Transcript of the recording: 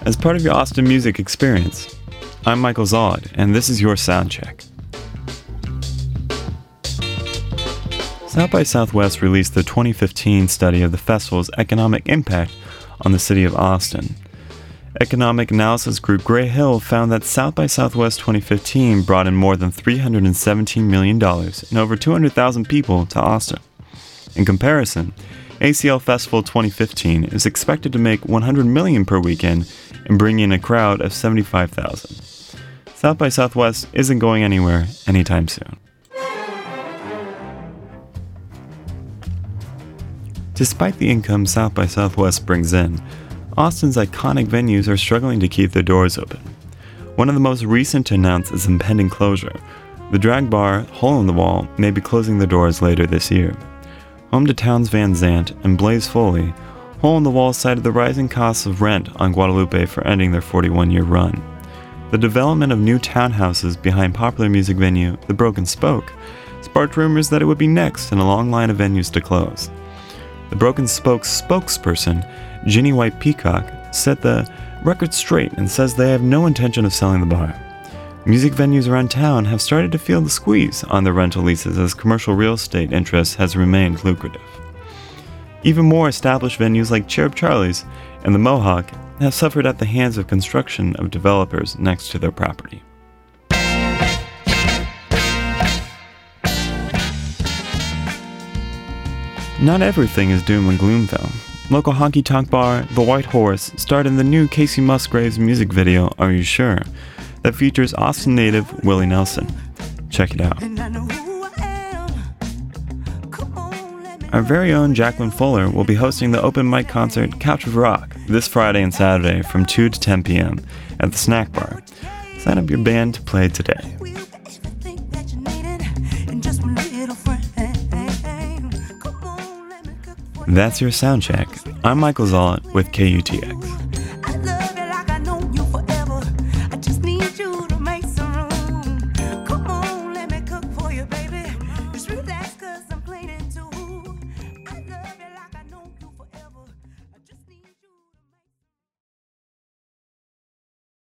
as part of your Austin music experience. I'm Michael Zollett, and this is your Soundcheck. South by Southwest released the 2015 study of the festival's economic impact on the city of Austin. Economic analysis group Gray Hill found that South by Southwest 2015 brought in more than $317 million and over 200,000 people to Austin. In comparison, ACL Festival 2015 is expected to make $100 million per weekend and bring in a crowd of 75,000. South by Southwest isn't going anywhere anytime soon. Despite the income South by Southwest brings in, Austin's iconic venues are struggling to keep their doors open. One of the most recent to announce its impending closure, the drag bar Hole in the Wall may be closing their doors later this year. Home to Townes Van Zandt and Blaze Foley, Hole in the Wall cited the rising costs of rent on Guadalupe for ending their 41-year run. The development of new townhouses behind popular music venue The Broken Spoke sparked rumors that it would be next in a long line of venues to close. The Broken Spoke's spokesperson, Ginny White Peacock, set the record straight and says they have no intention of selling the bar. Music venues around town have started to feel the squeeze on their rental leases as commercial real estate interest has remained lucrative. Even more established venues like Cherub Charlie's and the Mohawk have suffered at the hands of construction of developers next to their property. Not everything is doom and gloom though. Local honky-tonk bar, The White Horse, starred in the new Casey Musgraves music video, Are You Sure?, that features Austin native Willie Nelson. Check it out. Our very own Jacqueline Fuller will be hosting the open mic concert Couch of Rock this Friday and Saturday from 2 to 10 p.m. at the Snack Bar. Sign up your band to play today. That's your Soundcheck. I'm Michael Zollett with KUTX.